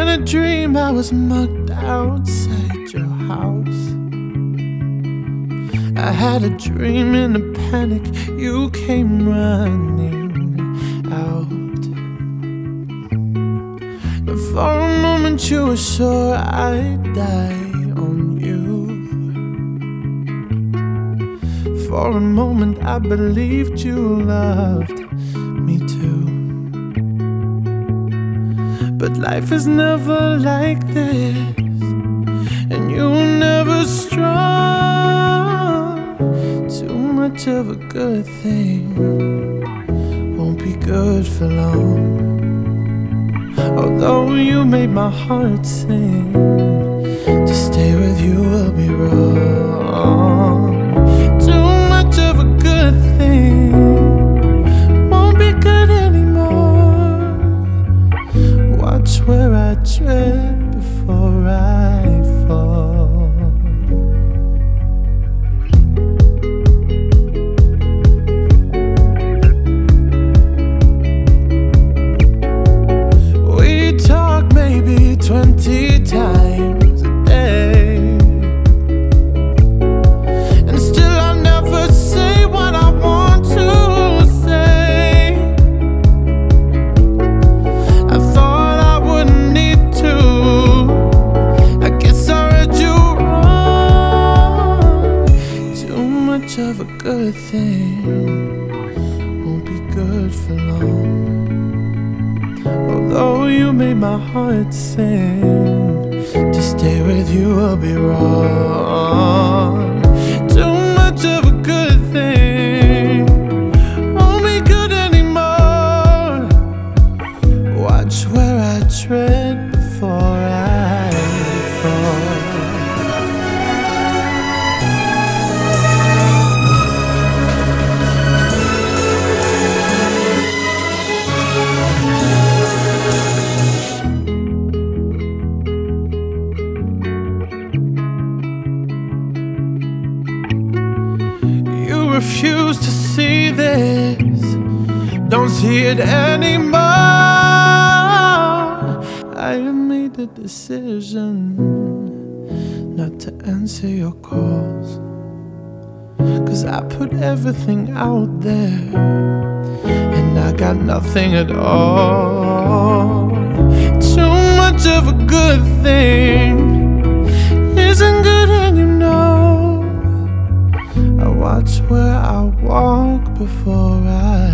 in a dream I was mugged outside your house. I had a dream in a panic, you came running out. And for a moment you were sure I'd die on you. For a moment I believed you loved me too. But life is never like this, and you're never strong. Too much of a good thing won't be good for long. Although you made my heart sing, to stay with you will be wrong. Too much of a good thing won't be good anymore. Watch where I tread before I fall. We talk maybe 20 times a day, and still I never say what I want to say. I thought I wouldn't need to. I guess I read you wrong. Too much of a good thing won't be good for long. Although you made my heart sing, to stay with you will be wrong. Too much of a good thing won't be good anymore. Watch where I tread before I fall. You refuse to see this, don't see it anymore. I have made the decision not to answer your calls, 'cause I put everything out there and I got nothing at all. Too much of a good thing isn't good, and you know. I watch where I walk before I